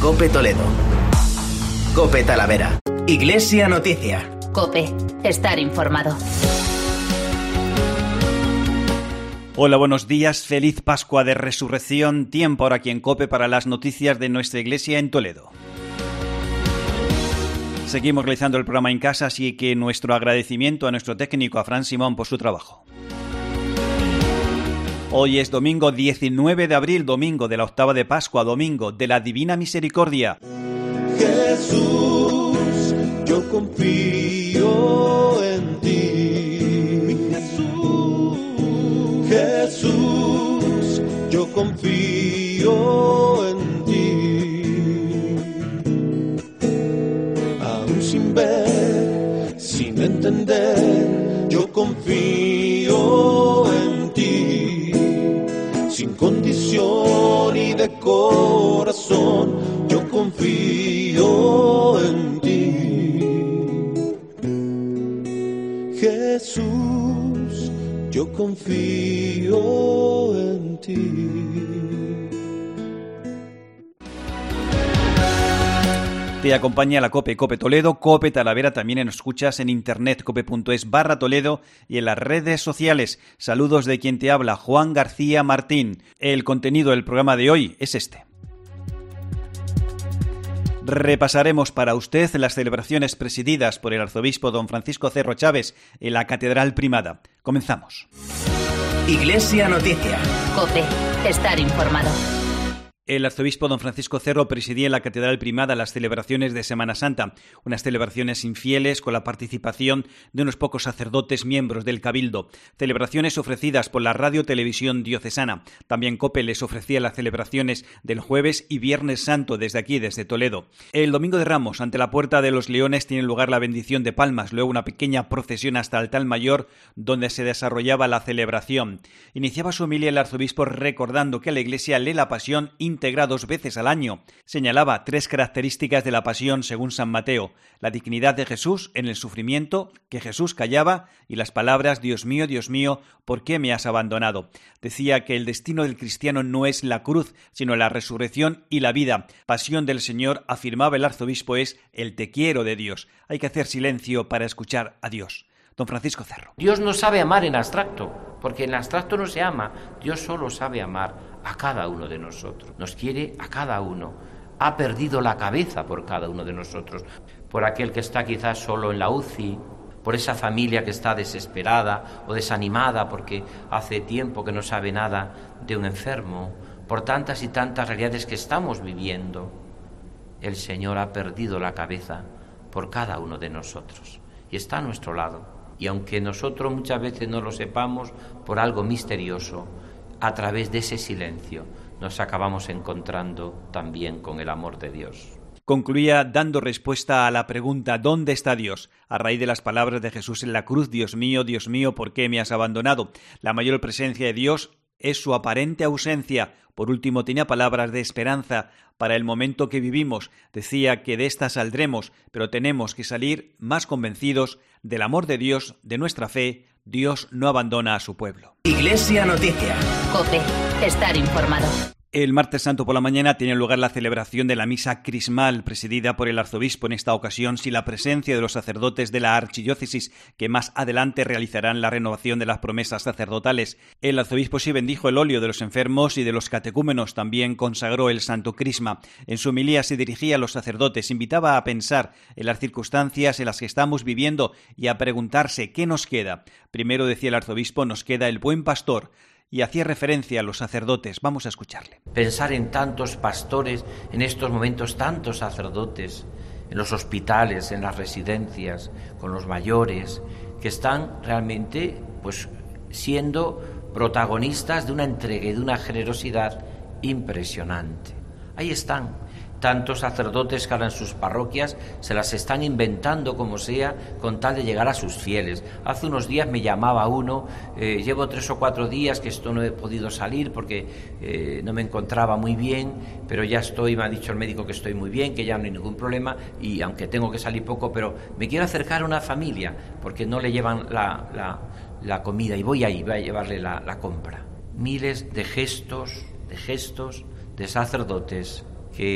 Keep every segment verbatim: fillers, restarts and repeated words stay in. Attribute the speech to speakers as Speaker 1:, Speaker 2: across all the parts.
Speaker 1: COPE Toledo. COPE Talavera. Iglesia Noticia.
Speaker 2: COPE. Estar informado.
Speaker 3: Hola, buenos días. Feliz Pascua de Resurrección. Tiempo ahora aquí en COPE para las noticias de nuestra iglesia en Toledo. Seguimos realizando el programa en casa, así que nuestro agradecimiento a nuestro técnico, a Fran Simón, por su trabajo. Hoy es domingo diecinueve de abril, domingo de la octava de Pascua, domingo de la Divina Misericordia.
Speaker 4: Jesús, yo confío en ti. Mi Jesús, Jesús, yo confío en ti. Aún sin ver, sin entender, yo confío en ti. Sin condición y de corazón, yo confío en ti. Jesús, yo confío en ti.
Speaker 3: Te acompaña la COPE, COPE Toledo, COPE Talavera, también nos escuchas en internet, cope.es barra Toledo y en las redes sociales. Saludos de quien te habla, Juan García Martín. El contenido del programa de hoy es este. Repasaremos para usted las celebraciones presididas por el arzobispo don Francisco Cerro Chávez en la Catedral Primada. Comenzamos.
Speaker 1: Iglesia Noticia.
Speaker 2: COPE. Estar informado.
Speaker 3: El arzobispo don Francisco Cerro presidía en la Catedral Primada las celebraciones de Semana Santa, unas celebraciones infieles con la participación de unos pocos sacerdotes miembros del Cabildo, celebraciones ofrecidas por la Radio Televisión Diocesana. También COPE les ofrecía las celebraciones del Jueves y Viernes Santo desde aquí, desde Toledo. El Domingo de Ramos, ante la Puerta de los Leones, tiene lugar la bendición de palmas, luego una pequeña procesión hasta el altar mayor donde se desarrollaba la celebración. Iniciaba su homilía el arzobispo recordando que la Iglesia lee la Pasión integra dos veces al año. Señalaba tres características de la pasión según San Mateo: la dignidad de Jesús en el sufrimiento, que Jesús callaba, y las palabras Dios mío, Dios mío, ¿por qué me has abandonado? Decía que el destino del cristiano no es la cruz, sino la resurrección y la vida. Pasión del Señor, afirmaba el arzobispo, es el te quiero de Dios. Hay que hacer silencio para escuchar a Dios. Don Francisco Cerro.
Speaker 5: Dios no sabe amar en abstracto, porque en abstracto no se ama. Dios solo sabe amar a cada uno de nosotros. Nos quiere a cada uno. Ha perdido la cabeza por cada uno de nosotros. Por aquel que está quizás solo en la U C I, por esa familia que está desesperada o desanimada porque hace tiempo que no sabe nada de un enfermo, por tantas y tantas realidades que estamos viviendo. El Señor ha perdido la cabeza por cada uno de nosotros y está a nuestro lado. Y aunque nosotros muchas veces no lo sepamos, por algo misterioso, a través de ese silencio nos acabamos encontrando también con el amor de Dios.
Speaker 3: Concluía dando respuesta a la pregunta ¿dónde está Dios? A raíz de las palabras de Jesús en la cruz: Dios mío, Dios mío, ¿por qué me has abandonado? La mayor presencia de Dios es su aparente ausencia. Por último, tenía palabras de esperanza para el momento que vivimos. Decía que de esta saldremos, pero tenemos que salir más convencidos del amor de Dios, de nuestra fe. Dios no abandona a su pueblo.
Speaker 1: Iglesia Noticia.
Speaker 2: COPE. Estar informado.
Speaker 3: El martes santo por la mañana tiene lugar la celebración de la misa crismal presidida por el arzobispo, en esta ocasión sin la presencia de los sacerdotes de la archidiócesis, que más adelante realizarán la renovación de las promesas sacerdotales. El arzobispo sí bendijo el óleo de los enfermos y de los catecúmenos, también consagró el santo crisma. En su homilía se dirigía a los sacerdotes, invitaba a pensar en las circunstancias en las que estamos viviendo y a preguntarse ¿qué nos queda? Primero, decía el arzobispo, nos queda el buen pastor, y hacía referencia a los sacerdotes. Vamos a escucharle.
Speaker 5: Pensar en tantos pastores, en estos momentos tantos sacerdotes, en los hospitales, en las residencias, con los mayores, que están realmente pues siendo protagonistas de una entrega y de una generosidad impresionante. Ahí están. Tantos sacerdotes que ahora en sus parroquias se las están inventando como sea con tal de llegar a sus fieles. Hace unos días me llamaba uno, eh, llevo tres o cuatro días que esto no he podido salir porque eh, no me encontraba muy bien, pero ya estoy, me ha dicho el médico que estoy muy bien, que ya no hay ningún problema, y aunque tengo que salir poco, pero me quiero acercar a una familia porque no le llevan la, la, la comida y voy ahí, voy a llevarle la, la compra. Miles de gestos, de gestos de sacerdotes que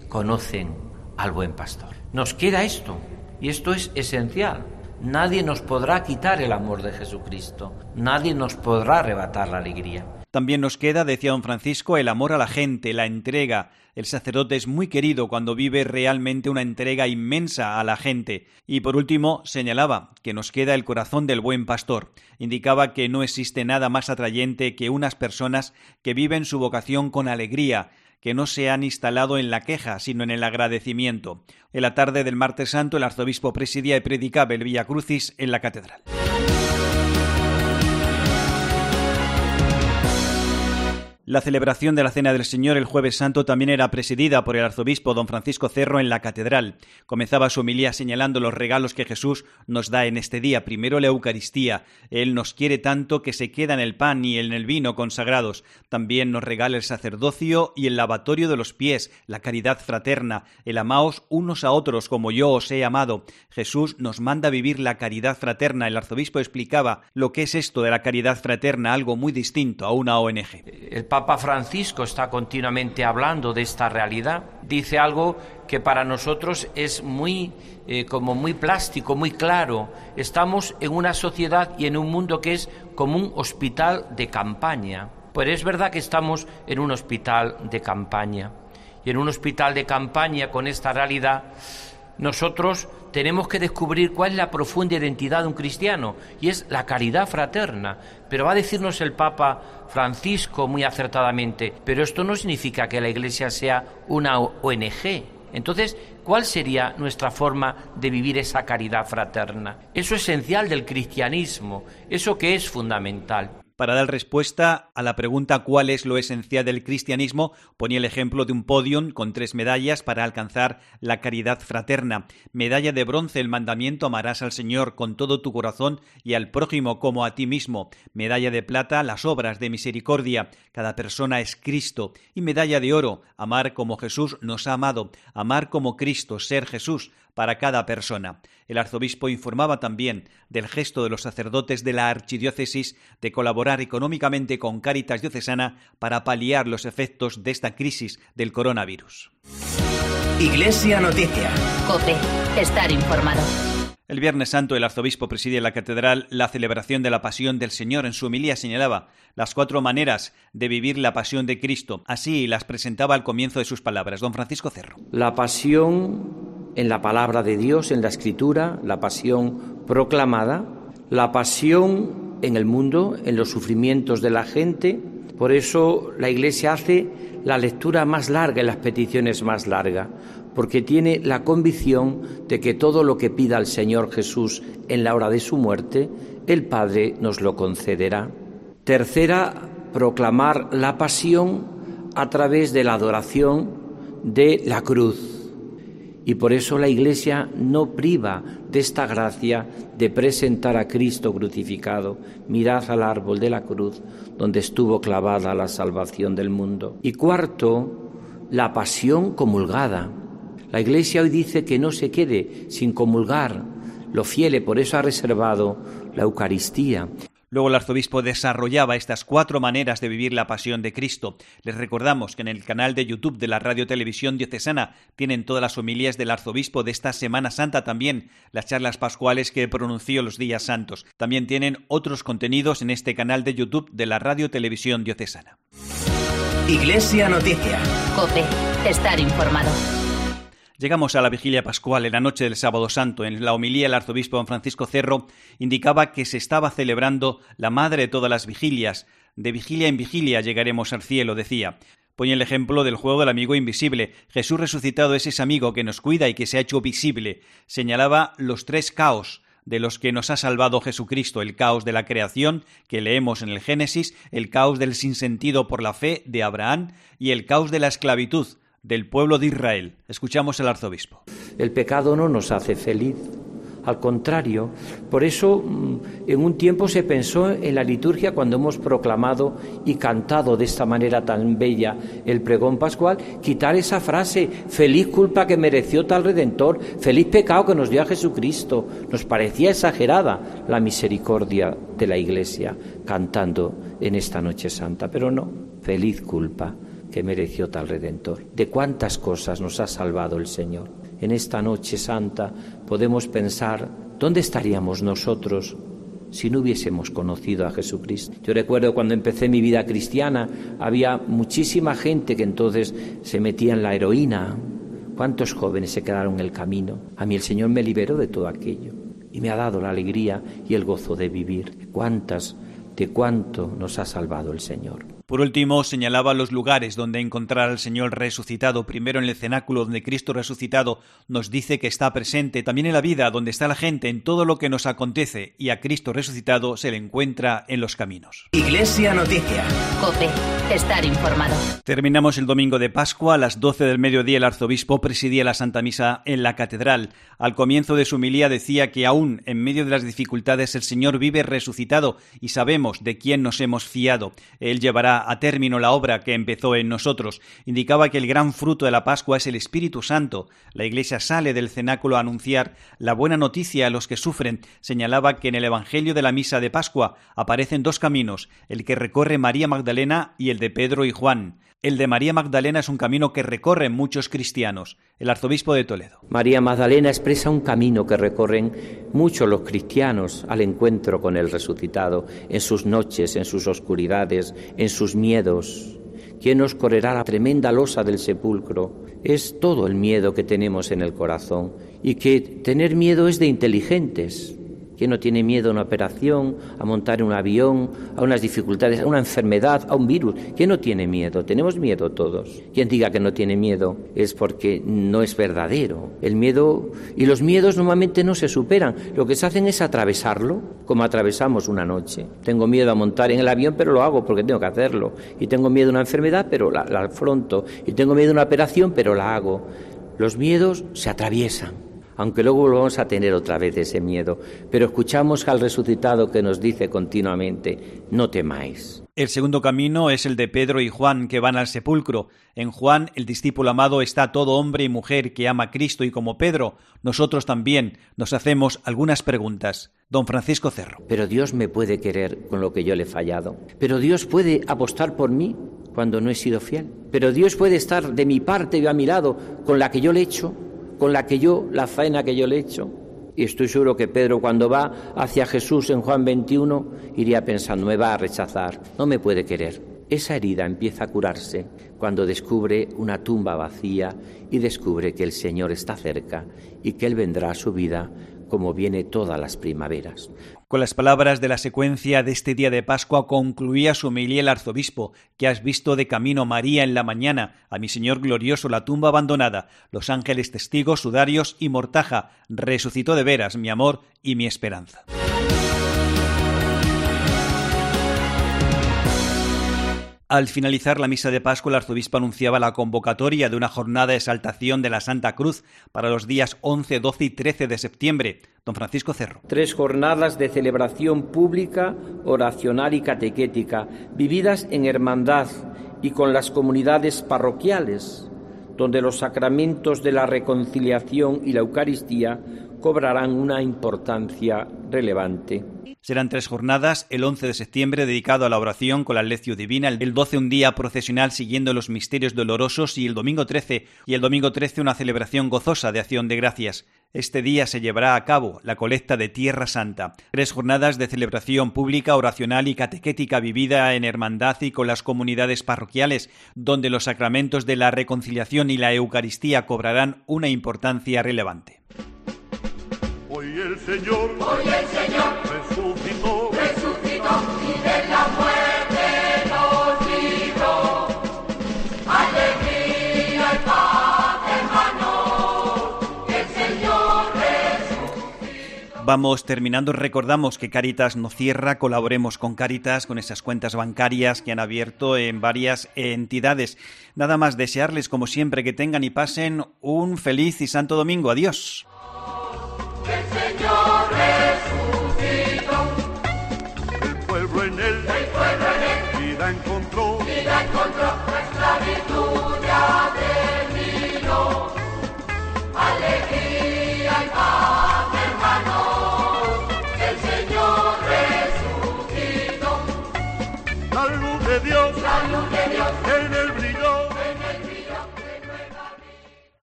Speaker 5: conocen al buen pastor. Nos queda esto, y esto es esencial. Nadie nos podrá quitar el amor de Jesucristo, nadie nos podrá arrebatar la alegría.
Speaker 3: También nos queda, decía don Francisco, el amor a la gente, la entrega. El sacerdote es muy querido cuando vive realmente una entrega inmensa a la gente. Y por último, señalaba que nos queda el corazón del buen pastor. Indicaba que no existe nada más atrayente que unas personas que viven su vocación con alegría, que no se han instalado en la queja, sino en el agradecimiento. En la tarde del martes santo, el arzobispo presidía y predicaba el Via Crucis en la catedral. La celebración de la Cena del Señor el Jueves Santo también era presidida por el arzobispo don Francisco Cerro en la catedral. Comenzaba su homilía señalando los regalos que Jesús nos da en este día. Primero la Eucaristía. Él nos quiere tanto que se queda en el pan y en el vino consagrados. También nos regala el sacerdocio y el lavatorio de los pies, la caridad fraterna, el amaos unos a otros como yo os he amado. Jesús nos manda vivir la caridad fraterna. El arzobispo explicaba lo que es esto de la caridad fraterna, algo muy distinto a una O N G.
Speaker 5: El Papa Francisco está continuamente hablando de esta realidad. Dice algo que para nosotros es muy, eh, como muy plástico, muy claro. Estamos en una sociedad y en un mundo que es como un hospital de campaña. Pues es verdad que estamos en un hospital de campaña. Y en un hospital de campaña con esta realidad, nosotros tenemos que descubrir cuál es la profunda identidad de un cristiano, y es la caridad fraterna. Pero va a decirnos el Papa Francisco muy acertadamente, pero esto no significa que la Iglesia sea una O N G. Entonces, ¿cuál sería nuestra forma de vivir esa caridad fraterna? Eso es esencial del cristianismo, eso que es fundamental.
Speaker 3: Para dar respuesta a la pregunta ¿cuál es lo esencial del cristianismo?, ponía el ejemplo de un podium con tres medallas para alcanzar la caridad fraterna. Medalla de bronce, el mandamiento amarás al Señor con todo tu corazón y al prójimo como a ti mismo. Medalla de plata, las obras de misericordia, cada persona es Cristo. Y medalla de oro, amar como Jesús nos ha amado, amar como Cristo, ser Jesús para cada persona. El arzobispo informaba también del gesto de los sacerdotes de la archidiócesis de colaborar económicamente con Cáritas Diocesana para paliar los efectos de esta crisis del coronavirus.
Speaker 1: Iglesia Noticia.
Speaker 2: COPE. Estar informado.
Speaker 3: El Viernes Santo el arzobispo presidía en la catedral la celebración de la Pasión del Señor. En su homilía señalaba las cuatro maneras de vivir la Pasión de Cristo. Así las presentaba al comienzo de sus palabras don Francisco Cerro.
Speaker 6: La pasión en la palabra de Dios, en la Escritura, la pasión proclamada, la pasión en el mundo, en los sufrimientos de la gente. Por eso la Iglesia hace la lectura más larga y las peticiones más largas, porque tiene la convicción de que todo lo que pida el Señor Jesús en la hora de su muerte, el Padre nos lo concederá. Tercera, proclamar la pasión a través de la adoración de la cruz. Y por eso la Iglesia no priva de esta gracia de presentar a Cristo crucificado. Mirad al árbol de la cruz donde estuvo clavada la salvación del mundo. Y cuarto, la pasión comulgada. La Iglesia hoy dice que no se quede sin comulgar lo fiel, por eso ha reservado la Eucaristía.
Speaker 3: Luego el arzobispo desarrollaba estas cuatro maneras de vivir la Pasión de Cristo. Les recordamos que en el canal de YouTube de la Radio Televisión Diocesana tienen todas las homilías del arzobispo de esta Semana Santa, también las charlas pascuales que pronunció los días santos. También tienen otros contenidos en este canal de YouTube de la Radio Televisión Diocesana.
Speaker 1: Iglesia Noticia.
Speaker 2: COPE. Estar informado.
Speaker 3: Llegamos a la vigilia pascual en la noche del Sábado Santo. En la homilía el arzobispo don Francisco Cerro indicaba que se estaba celebrando la madre de todas las vigilias. De vigilia en vigilia llegaremos al cielo, decía. Ponía el ejemplo del juego del amigo invisible. Jesús resucitado es ese amigo que nos cuida y que se ha hecho visible. Señalaba los tres caos de los que nos ha salvado Jesucristo: el caos de la creación, que leemos en el Génesis, el caos del sinsentido por la fe de Abraham y el caos de la esclavitud del pueblo de Israel. Escuchamos al arzobispo.
Speaker 6: El pecado no nos hace feliz, al contrario. Por eso en un tiempo se pensó en la liturgia, cuando hemos proclamado y cantado de esta manera tan bella el pregón pascual, quitar esa frase: feliz culpa que mereció tal Redentor, feliz pecado que nos dio a Jesucristo. Nos parecía exagerada la misericordia de la Iglesia cantando en esta noche santa, pero no, feliz culpa que mereció tal Redentor. De cuántas cosas nos ha salvado el Señor. En esta noche santa podemos pensar, ¿dónde estaríamos nosotros si no hubiésemos conocido a Jesucristo? Yo recuerdo cuando empecé mi vida cristiana, había muchísima gente que entonces se metía en la heroína. ¿Cuántos jóvenes se quedaron en el camino? A mí el Señor me liberó de todo aquello y me ha dado la alegría y el gozo de vivir. ¿Cuántas, de cuánto nos ha salvado el Señor?
Speaker 3: Por último, señalaba los lugares donde encontrar al Señor resucitado. Primero en el cenáculo, donde Cristo resucitado nos dice que está presente. También en la vida, donde está la gente, en todo lo que nos acontece. Y a Cristo resucitado se le encuentra en los caminos.
Speaker 1: Iglesia Noticia.
Speaker 2: COPE. Estar informado.
Speaker 3: Terminamos el domingo de Pascua. A las doce del mediodía el arzobispo presidía la Santa Misa en la catedral. Al comienzo de su homilía decía que aún en medio de las dificultades el Señor vive resucitado y sabemos de quién nos hemos fiado. Él llevará a término la obra que empezó en nosotros. Indicaba que el gran fruto de la Pascua es el Espíritu Santo. La Iglesia sale del cenáculo a anunciar la buena noticia a los que sufren. Señalaba que en el Evangelio de la Misa de Pascua aparecen dos caminos, el que recorre María Magdalena y el de Pedro y Juan. El de María Magdalena es un camino que recorren muchos cristianos. El arzobispo de Toledo.
Speaker 6: María Magdalena expresa un camino que recorren muchos los cristianos al encuentro con el resucitado, en sus noches, en sus oscuridades, en sus miedos. ¿Quién nos correrá la tremenda losa del sepulcro? Es todo el miedo que tenemos en el corazón, y que tener miedo es de inteligentes. ¿Quién no tiene miedo a una operación, a montar un avión, a unas dificultades, a una enfermedad, a un virus? ¿Quién no tiene miedo? Tenemos miedo todos. Quien diga que no tiene miedo es porque no es verdadero. El miedo y los miedos normalmente no se superan. Lo que se hacen es atravesarlo, como atravesamos una noche. Tengo miedo a montar en el avión, pero lo hago porque tengo que hacerlo. Y tengo miedo a una enfermedad, pero la, la afronto. Y tengo miedo a una operación, pero la hago. Los miedos se atraviesan, aunque luego volvamos a tener otra vez ese miedo. Pero escuchamos al resucitado que nos dice continuamente, no temáis.
Speaker 3: El segundo camino es el de Pedro y Juan, que van al sepulcro. En Juan, el discípulo amado, está todo hombre y mujer que ama a Cristo, y como Pedro, nosotros también nos hacemos algunas preguntas. Don Francisco Cerro.
Speaker 6: Pero Dios me puede querer con lo que yo le he fallado. Pero Dios puede apostar por mí cuando no he sido fiel. Pero Dios puede estar de mi parte y a mi lado con la que yo le he hecho, con la que yo, la faena que yo le he hecho. Y estoy seguro que Pedro, cuando va hacia Jesús en Juan veintiuno, iría pensando, me va a rechazar, no me puede querer. Esa herida empieza a curarse cuando descubre una tumba vacía y descubre que el Señor está cerca y que Él vendrá a su vida como viene todas las primaveras.
Speaker 3: Con las palabras de la secuencia de este día de Pascua concluía su homilía el arzobispo. ¿Qué has visto de camino, María, en la mañana? A mi Señor glorioso, la tumba abandonada, los ángeles testigos, sudarios y mortaja. Resucitó de veras mi amor y mi esperanza. Al finalizar la misa de Pascua, el arzobispo anunciaba la convocatoria de una jornada de exaltación de la Santa Cruz para los días once, doce y trece de septiembre. Don Francisco Cerro.
Speaker 6: Tres jornadas de celebración pública, oracional y catequética, vividas en hermandad y con las comunidades parroquiales, donde los sacramentos de la reconciliación y la Eucaristía cobrarán una importancia relevante.
Speaker 3: Serán tres jornadas, el once de septiembre dedicado a la oración con la Lectio Divina, el doce un día procesional siguiendo los misterios dolorosos y el domingo trece y el domingo trece una celebración gozosa de acción de gracias. Este día se llevará a cabo la colecta de Tierra Santa. Tres jornadas de celebración pública, oracional y catequética vivida en hermandad y con las comunidades parroquiales, donde los sacramentos de la reconciliación y la Eucaristía cobrarán una importancia relevante.
Speaker 7: Hoy el Señor, hoy el Señor resucitó, resucitó y de la muerte nos libró. Alegría y paz, hermanos, el Señor resucitó.
Speaker 3: Vamos terminando. Recordamos que Cáritas no cierra. Colaboremos con Cáritas, con esas cuentas bancarias que han abierto en varias entidades. Nada más, desearles como siempre que tengan y pasen un feliz y santo domingo. Adiós.
Speaker 7: El